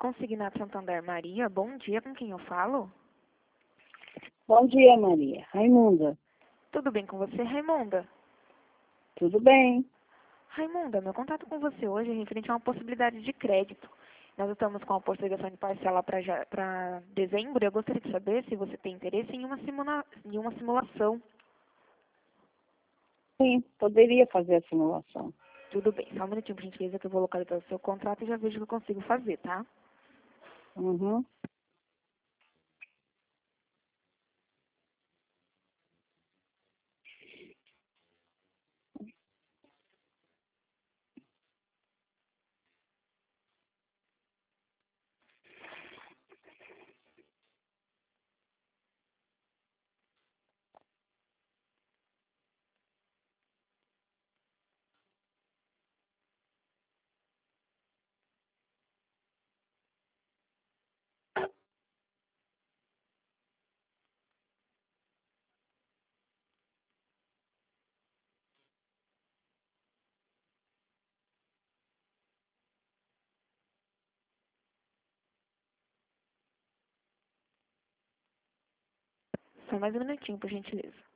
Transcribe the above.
Consignado Santander Maria, bom dia, com quem eu falo? Bom dia, Maria. Raimunda. Tudo bem com você, Raimunda? Tudo bem? Raimunda, meu contato com você hoje é referente a uma possibilidade de crédito. Nós estamos com a postergação de parcela para dezembro e eu gostaria de saber se você tem interesse em uma simulação. Sim, poderia fazer a simulação. Tudo bem, só um minutinho, por gentileza, que eu vou localizar o seu contrato e já vejo o que eu consigo fazer, tá? Uhum. Só mais um minutinho, por gentileza.